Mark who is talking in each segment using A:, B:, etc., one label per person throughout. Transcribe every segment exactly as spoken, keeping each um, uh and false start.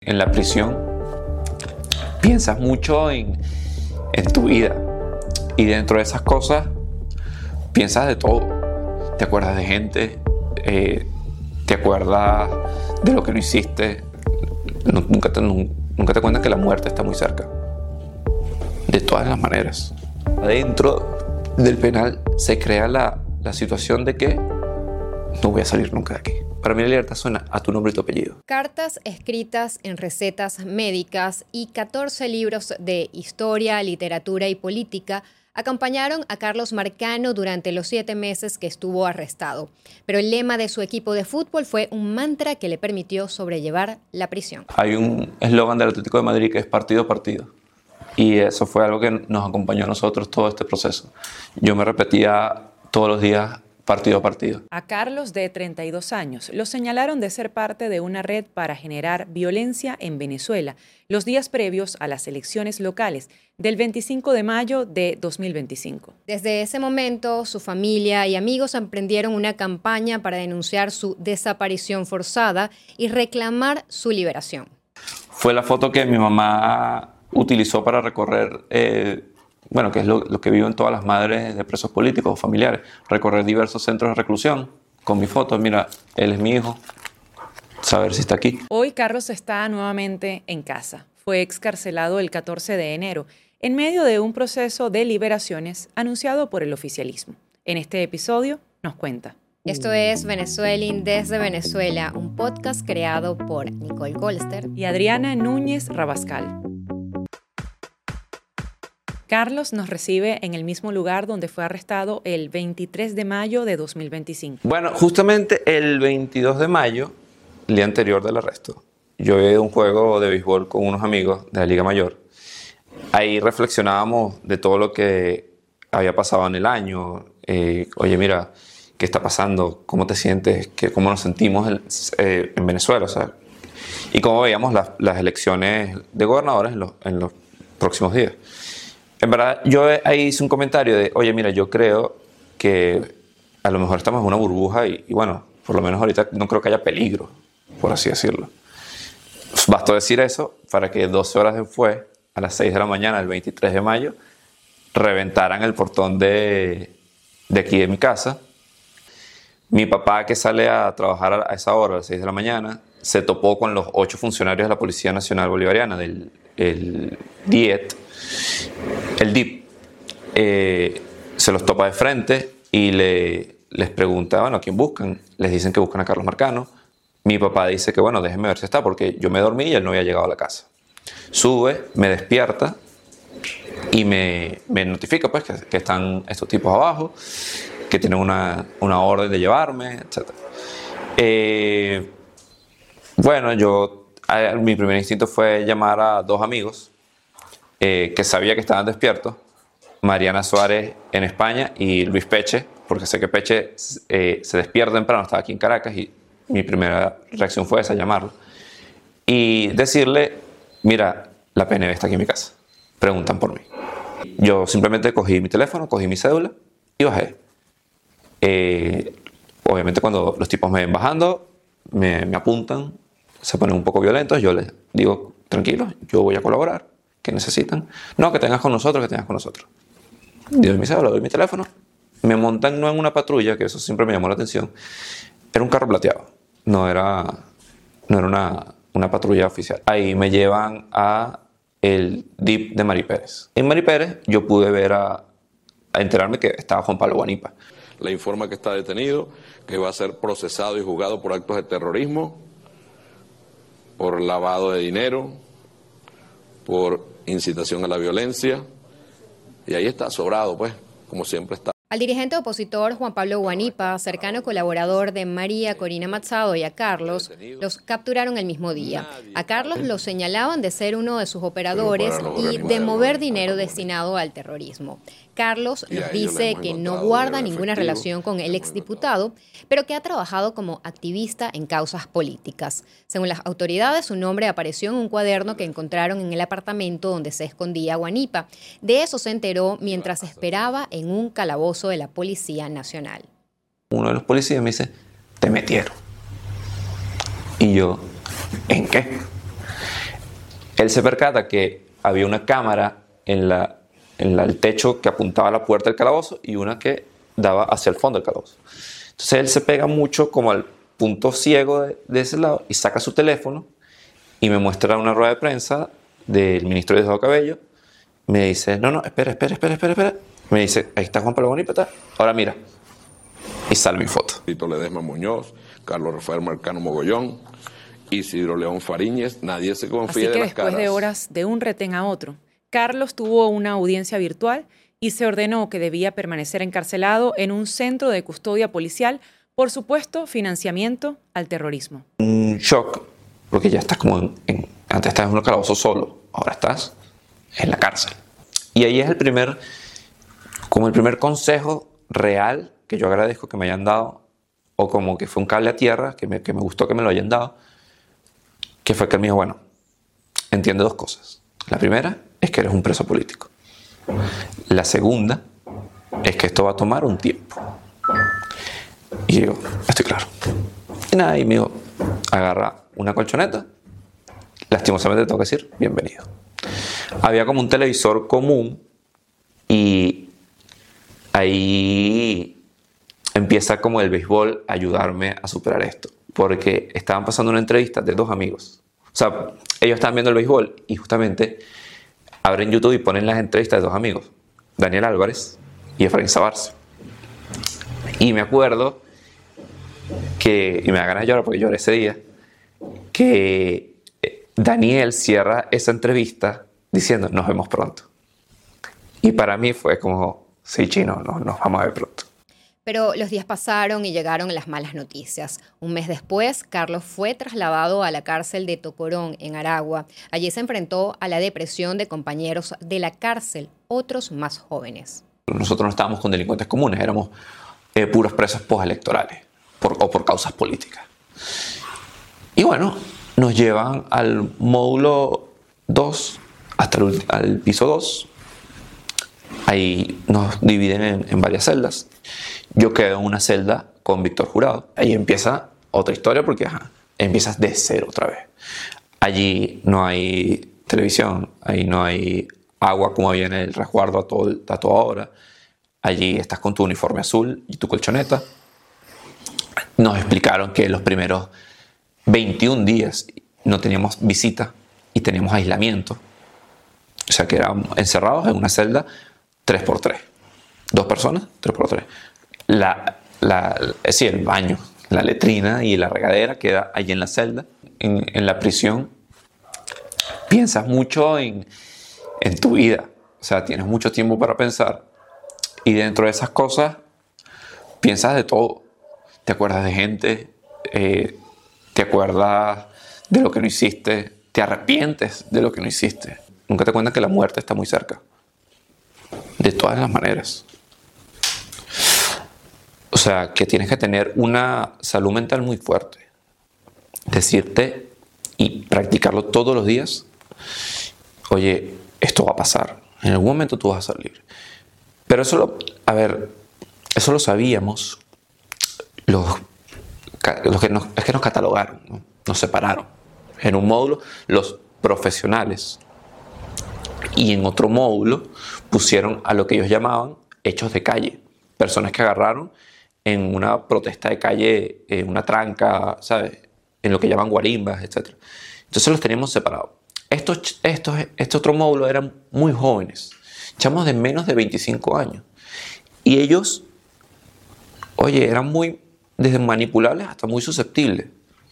A: En la prisión piensas mucho en, en tu vida y dentro de esas cosas piensas de todo. Te acuerdas de gente, eh, te acuerdas de lo que no hiciste. No, nunca, te, nunca te cuentan que la muerte está muy cerca. De todas las maneras. Adentro del penal se crea la, la situación de que no voy a salir nunca de aquí. Para mí la libertad suena a tu nombre y tu apellido.
B: Cartas escritas en recetas médicas y catorce libros de historia, literatura y política acompañaron a Carlos Marcano durante los siete meses que estuvo arrestado. Pero el lema de su equipo de fútbol fue un mantra que le permitió sobrellevar la prisión.
A: Hay un eslogan del Atlético de Madrid que es partido a partido. Y eso fue algo que nos acompañó a nosotros todo este proceso. Yo me repetía todos los días partido a partido.
C: A Carlos, de treinta y dos años, lo señalaron de ser parte de una red para generar violencia en Venezuela los días previos a las elecciones locales del veinticinco de mayo de dos mil veinticinco.
B: Desde ese momento, su familia y amigos emprendieron una campaña para denunciar su desaparición forzada y reclamar su liberación.
A: Fue la foto que mi mamá utilizó para recorrer... Eh, Bueno, que es lo, lo que viven todas las madres de presos políticos o familiares. Recorrer diversos centros de reclusión con mi foto. Mira, él es mi hijo. Saber si está aquí.
C: Hoy Carlos está nuevamente en casa. Fue excarcelado el catorce de enero en medio de un proceso de liberaciones anunciado por el oficialismo. En este episodio nos cuenta.
B: Esto es Venezueling desde Venezuela, un podcast creado por Nicole Golster
C: y Adriana Núñez Rabascal. Carlos nos recibe en el mismo lugar donde fue arrestado el veintitrés de mayo de dos mil veinticinco.
A: Bueno, justamente el veintidós de mayo, el día anterior del arresto, yo había ido a un juego de béisbol con unos amigos de la Liga Mayor. Ahí reflexionábamos de todo lo que había pasado en el año. Eh, Oye, mira, ¿qué está pasando? ¿Cómo te sientes? ¿Qué, ¿Cómo nos sentimos en, eh, en Venezuela? O sea, y cómo veíamos las, las elecciones de gobernadores en los, en los próximos días. En verdad, yo ahí hice un comentario de, oye, mira, yo creo que a lo mejor estamos en una burbuja y, y bueno, por lo menos ahorita no creo que haya peligro, por así decirlo. Bastó decir eso para que doce horas después, a las seis de la mañana, el veintitrés de mayo, reventaran el portón de, de aquí de mi casa. Mi papá, que sale a trabajar a esa hora, a las seis de la mañana, se topó con los ocho funcionarios de la Policía Nacional Bolivariana, del el D I E T, el D I P, eh, se los topa de frente y le, les pregunta, bueno, ¿a quién buscan? Les dicen que buscan a Carlos Marcano. Mi papá dice que, bueno, déjenme ver si está, porque yo me dormí y él no había llegado a la casa. Sube, me despierta y me, me notifica pues, que, que están estos tipos abajo, que tienen una, una orden de llevarme, etcétera. Eh, bueno, yo, a, mi primer instinto fue llamar a dos amigos Eh, que sabía que estaban despiertos, Mariana Suárez en España y Luis Peche, porque sé que Peche eh, se despierta temprano, estaba aquí en Caracas y mi primera reacción fue esa, llamarlo y decirle, mira, la P N B está aquí en mi casa, preguntan por mí. Yo simplemente cogí mi teléfono, cogí mi cédula y bajé. Eh, obviamente cuando los tipos me ven bajando, me, me apuntan, se ponen un poco violentos, yo les digo, tranquilos, yo voy a colaborar. ¿Qué necesitan? No, que tengas con nosotros, que tengas con nosotros. Y doy mi cédula, doy mi teléfono. Me montan no en una patrulla, que eso siempre me llamó la atención. Era un carro plateado. No era, no era una, una patrulla oficial. Ahí me llevan a el D I P de Mari Pérez. En Mari Pérez yo pude ver a, a enterarme que estaba Juan Pablo Guanipa.
D: Le informa que está detenido, que va a ser procesado y juzgado por actos de terrorismo, por lavado de dinero, por incitación a la violencia, y ahí está, sobrado, pues, como siempre está.
B: Al dirigente opositor Juan Pablo Guanipa, cercano colaborador de María Corina Machado, y a Carlos, los capturaron el mismo día. A Carlos lo señalaban de ser uno de sus operadores y de mover dinero destinado al terrorismo. Carlos nos dice que no guarda ninguna relación con el exdiputado, pero que ha trabajado como activista en causas políticas. Según las autoridades, su nombre apareció en un cuaderno que encontraron en el apartamento donde se escondía Guanipa. De eso se enteró mientras esperaba en un calabozo de la Policía Nacional.
A: Uno de los policías me dice, te metieron. Y yo, ¿en qué? Él se percata que había una cámara en, la, en la, el techo que apuntaba a la puerta del calabozo y una que daba hacia el fondo del calabozo. Entonces él se pega mucho como al punto ciego de, de ese lado y saca su teléfono y me muestra una rueda de prensa del ministro Diosdado Cabello. Me dice, no, no, espera, espera, espera, espera, espera. Me dice, ahí está Juan Pablo Guanípa, ahora mira. Y sale mi foto.
D: Tito Ledesma Muñoz, Carlos Rafael Marcano Mogollón, Isidro León Fariñez, nadie se confía
C: Así que
D: de las caras.
C: después de horas de un retén a otro, Carlos tuvo una audiencia virtual y se ordenó que debía permanecer encarcelado en un centro de custodia policial por supuesto financiamiento al terrorismo.
A: Un shock, porque ya estás como en, en, antes estabas en un calabozo solo, ahora estás en la cárcel. Y ahí es el primer, como el primer consejo real que yo agradezco que me hayan dado, o como que fue un cable a tierra, que me, que me gustó que me lo hayan dado, que fue que él me dijo, bueno, entiende dos cosas. La primera es que eres un preso político. La segunda es que esto va a tomar un tiempo. Y yo, estoy claro. Y nada, y me dijo, agarra una colchoneta, lastimosamente tengo que decir, bienvenido. Había como un televisor común y ahí empieza como el béisbol a ayudarme a superar esto, porque estaban pasando una entrevista de dos amigos. O sea, ellos estaban viendo el béisbol y justamente abren YouTube y ponen las entrevistas de dos amigos, Daniel Álvarez y Efraín Sabarce. Y me acuerdo que, y me da ganas de llorar porque lloré ese día, que Daniel cierra esa entrevista diciendo, nos vemos pronto. Y para mí fue como, sí, chino, no, nos vamos a ver pronto.
B: Pero los días pasaron y llegaron las malas noticias. Un mes después, Carlos fue trasladado a la cárcel de Tocorón, en Aragua. Allí se enfrentó a la depresión de compañeros de la cárcel, otros más jóvenes.
A: Nosotros no estábamos con delincuentes comunes, éramos eh, puros presos postelectorales por, o por causas políticas. Y bueno, nos llevan al módulo dos, hasta el al piso dos. Ahí nos dividen en, en varias celdas. Yo quedo en una celda con Víctor Jurado. Ahí empieza otra historia porque ajá, empiezas de cero otra vez. Allí no hay televisión, ahí no hay agua como había en el resguardo a, todo, a toda hora. Allí estás con tu uniforme azul y tu colchoneta. Nos explicaron que los primeros veintiún días no teníamos visita y teníamos aislamiento. O sea que éramos encerrados en una celda tres por tres. Dos personas, tres por tres. La, la, sí, el baño, la letrina y la regadera queda allí en la celda. En, en la prisión piensas mucho en, en tu vida. O sea, tienes mucho tiempo para pensar. Y dentro de esas cosas piensas de todo. Te acuerdas de gente, eh, te acuerdas de lo que no hiciste, te arrepientes de lo que no hiciste. Nunca te cuentan que la muerte está muy cerca. De todas las maneras. O sea, que tienes que tener una salud mental muy fuerte. Decirte y practicarlo todos los días. Oye, esto va a pasar. En algún momento tú vas a salir. Pero eso lo, a ver, eso lo sabíamos los, los que nos, es que nos catalogaron, ¿no? Nos separaron. En un módulo, los profesionales. Y en otro módulo pusieron a lo que ellos llamaban hechos de calle. Personas que agarraron en una protesta de calle, en una tranca, ¿sabes? En lo que llaman guarimbas, etcétera. Entonces los teníamos separados. Estos, estos, este otro módulo eran muy jóvenes, chamos de menos de veinticinco años. Y ellos, oye, eran muy, desde manipulables hasta muy susceptibles.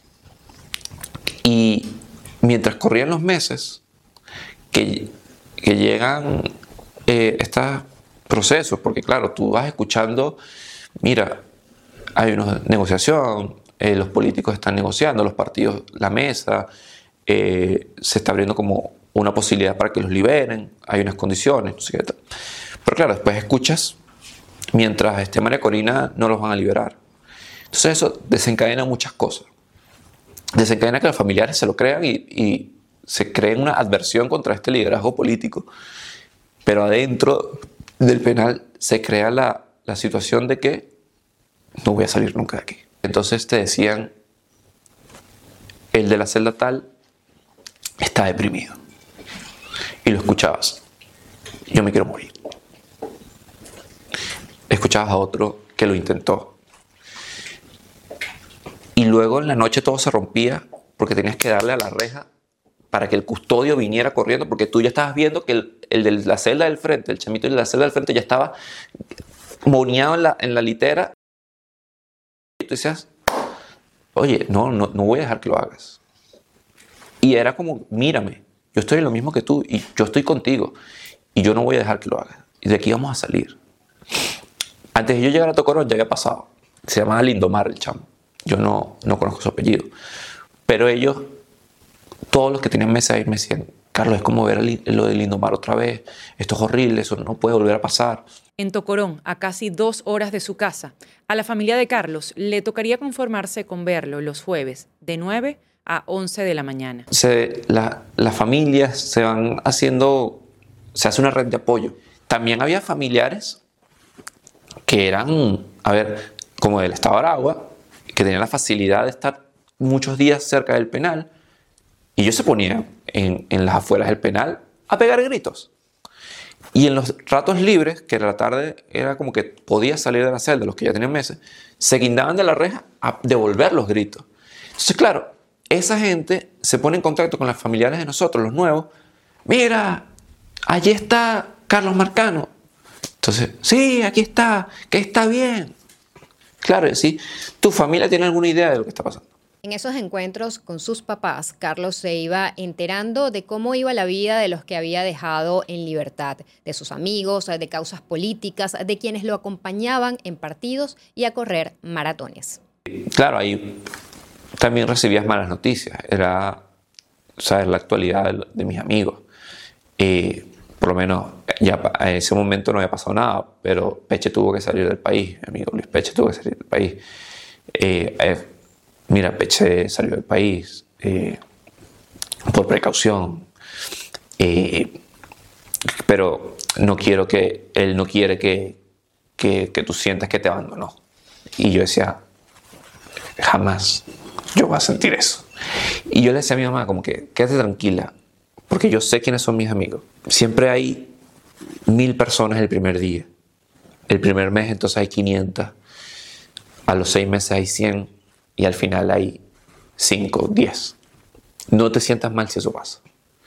A: Y mientras corrían los meses, que, que llegan eh, estos procesos, porque claro, tú vas escuchando, mira, hay una negociación, eh, los políticos están negociando, los partidos, la mesa, eh, se está abriendo como una posibilidad para que los liberen, hay unas condiciones, no sé qué tal. Pero claro, después escuchas, mientras esté María Corina no los van a liberar. Entonces eso desencadena muchas cosas. Desencadena que los familiares se lo crean y, y se creen una adversión contra este liderazgo político. Pero adentro del penal se crea la, la situación de que no voy a salir nunca de aquí. Entonces te decían, el de la celda tal está deprimido. y lo escuchabas. Yo me quiero morir. Escuchabas a otro que lo intentó. Y luego en la noche todo se rompía porque tenías que darle a la reja para que el custodio viniera corriendo, porque tú ya estabas viendo que el, el de la celda del frente, el chamito de la celda del frente ya estaba moneado en la, en la litera. Y tú decías, oye, no, no, no voy a dejar que lo hagas. Y era como, mírame, yo estoy en lo mismo que tú y yo estoy contigo y yo no voy a dejar que lo hagas. Y de aquí vamos a salir. Antes de yo llegar a Tocorón ya había pasado. Se llamaba Lindomar el chamo. Yo no, no conozco su apellido. Pero ellos, todos los que tenían mesa ahí me decían, Carlos, es como ver lo de Lindomar otra vez. Esto es horrible, eso no puede volver a pasar.
C: En Tocorón, a casi dos horas de su casa, a la familia de Carlos le tocaría conformarse con verlo los jueves de nueve a once de la mañana.
A: Se, la, las familias se van haciendo, se hace una red de apoyo. También había familiares que eran, a ver, como del estado de Aragua, que tenían la facilidad de estar muchos días cerca del penal, y ellos se ponían en, en las afueras del penal a pegar gritos. Y en los ratos libres, que la tarde era como que podía salir de la celda, los que ya tenían meses, se guindaban de la reja a devolver los gritos. Entonces, claro, esa gente se pone en contacto con los familiares de nosotros, los nuevos. Mira, allí está Carlos Marcano. Entonces, sí, aquí está, que está bien. Claro, sí, tu familia tiene alguna idea de lo que está pasando.
B: En esos encuentros con sus papás, Carlos se iba enterando de cómo iba la vida de los que había dejado en libertad, de sus amigos, de causas políticas, de quienes lo acompañaban en partidos y a correr maratones.
A: Claro, ahí también recibías malas noticias. Era, saber la actualidad de, de mis amigos. Eh, por lo menos ya en ese momento no había pasado nada, pero Peche tuvo que salir del país. Mi amigo Luis Peche tuvo que salir del país. Eh, eh, mira, Peche salió del país eh, por precaución. Eh, pero no quiero que, él no quiere que, que, que tú sientas que te abandonó. Y yo decía, jamás yo voy a sentir eso. Y yo le decía a mi mamá como que, quédate tranquila, porque yo sé quiénes son mis amigos. Siempre hay mil personas el primer día. El primer mes entonces hay quinientas. A los seis meses hay cien. Y al final hay cinco, diez. No te sientas mal si eso pasa.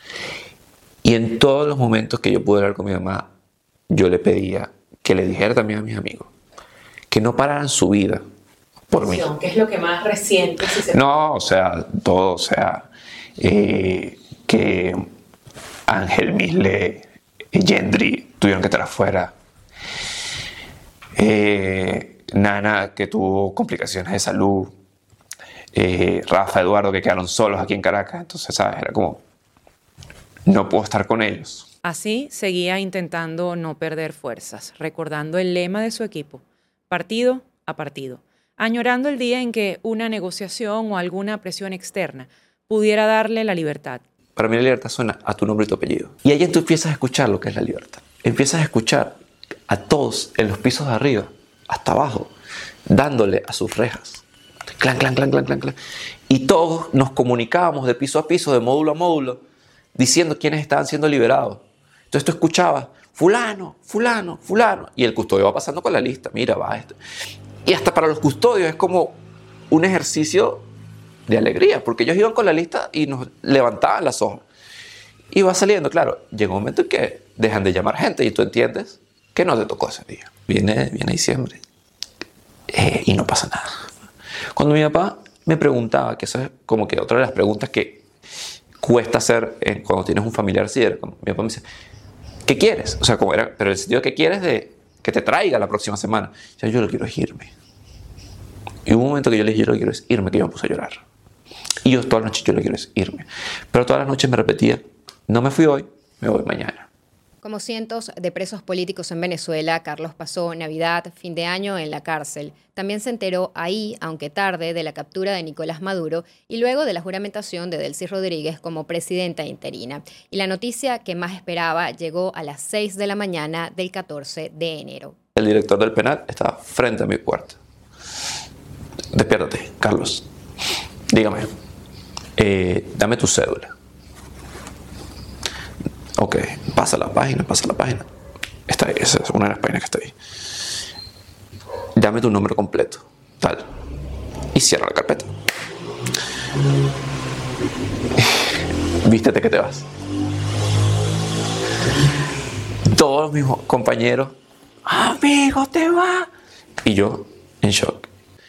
A: Y en todos los momentos que yo pude hablar con mi mamá, yo le pedía que le dijera también a mis amigos que no pararan su vida por mí.
C: ¿Qué es lo que más reciente? Si se...
A: No, o sea, todo, o sea, eh, que Ángel, Misle, Yendri tuvieron que estar afuera. Eh, Nana, que tuvo complicaciones de salud. Eh, Rafa, Eduardo, que quedaron solos aquí en Caracas. Entonces, ¿sabes? Era como, no puedo estar con ellos.
C: Así seguía intentando no perder fuerzas, recordando el lema de su equipo, partido a partido, añorando el día en que una negociación o alguna presión externa pudiera darle la libertad.
A: Para mí la libertad suena a tu nombre y tu apellido. Y ahí tú empiezas a escuchar lo que es la libertad. Empiezas a escuchar a todos en los pisos de arriba, hasta abajo, dándole a sus rejas. Clan, clan, clan, clan, clan, clan. Y todos nos comunicábamos de piso a piso, de módulo a módulo, diciendo quiénes estaban siendo liberados. Entonces tú escuchabas, fulano, fulano, fulano. Y el custodio va pasando con la lista. Mira, va esto. Y hasta para los custodios es como un ejercicio de alegría, porque ellos iban con la lista y nos levantaban las hojas. Y va saliendo, claro, llega un momento en que dejan de llamar gente y tú entiendes que no te tocó ese día. Viene, viene diciembre eh, y no pasa nada. Cuando mi papá me preguntaba, que eso es como que otra de las preguntas que cuesta hacer eh, cuando tienes un familiar así, era como, mi papá me dice, ¿qué quieres? O sea, como era, pero el sentido que quieres de que te traiga la próxima semana. O sea, yo lo quiero es irme. Y hubo un momento que yo le dije, yo lo quiero es irme, que yo me puse a llorar. Y yo todas las noches yo lo quiero es irme. Pero todas las noches me repetía, no me fui hoy, me voy mañana.
B: Como cientos de presos políticos en Venezuela, Carlos pasó Navidad, fin de año en la cárcel. También se enteró ahí, aunque tarde, de la captura de Nicolás Maduro y luego de la juramentación de Delcy Rodríguez como presidenta interina. Y la noticia que más esperaba llegó a las seis de la mañana del catorce de enero.
A: El director del penal estaba frente a mi puerta. Despiértate, Carlos. Dígame, eh, dame tu cédula. Ok, pasa la página, pasa la página. Está ahí, esa es una de las páginas que está ahí. Dame tu nombre completo, tal. Y cierra la carpeta. Vístete que te vas. Todos mis compañeros, amigo, te vas. Y yo, en shock.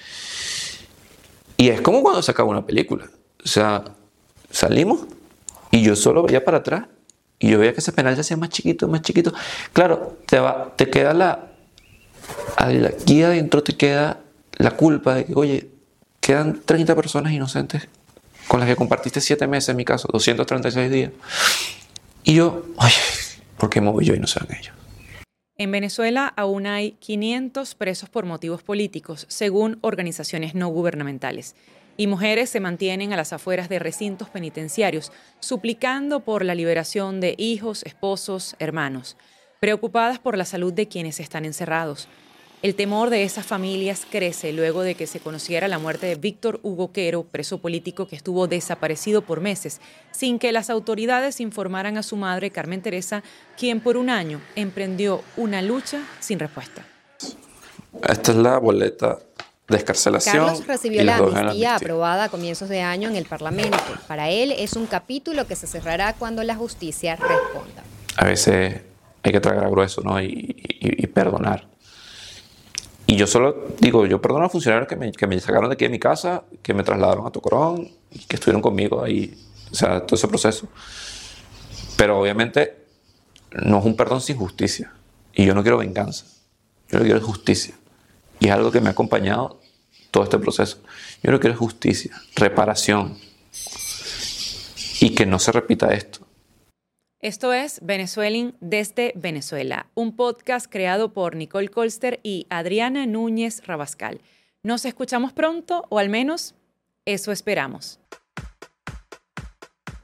A: Y es como cuando se acaba una película. O sea, salimos y yo solo veía para atrás y yo veía que ese penal se hacía más chiquito, más chiquito. Claro, te, va, te queda la... Aquí adentro te queda la culpa de que, oye, quedan treinta personas inocentes con las que compartiste siete meses, en mi caso, doscientos treinta y seis días. Y yo, oye, ¿por qué me voy yo y no sean ellos?
C: En Venezuela aún hay quinientos presos por motivos políticos, según organizaciones no gubernamentales. Y mujeres se mantienen a las afueras de recintos penitenciarios, suplicando por la liberación de hijos, esposos, hermanos, preocupadas por la salud de quienes están encerrados. El temor de esas familias crece luego de que se conociera la muerte de Víctor Hugo Quero, preso político que estuvo desaparecido por meses, sin que las autoridades informaran a su madre, Carmen Teresa, quien por un año emprendió una lucha sin respuesta.
A: Esta es la boleta de excarcelación.
B: Carlos recibió la amnistía aprobada a comienzos de año en el Parlamento. Para él es un capítulo que se cerrará cuando la justicia responda.
A: A veces hay que tragar a grueso, ¿no? y, y, y perdonar. Y yo solo digo, yo perdono a los funcionarios que me, que me sacaron de aquí de mi casa, que me trasladaron a Tocorón y que estuvieron conmigo ahí, o sea, todo ese proceso. Pero obviamente no es un perdón sin justicia. Y yo no quiero venganza, yo lo que quiero es justicia. Y es algo que me ha acompañado todo este proceso. Yo lo que quiero es justicia, reparación y que no se repita esto.
C: Esto es Venezueling desde Venezuela, un podcast creado por Nicole Colster y Adriana Núñez Rabascal. Nos escuchamos pronto, o al menos eso esperamos.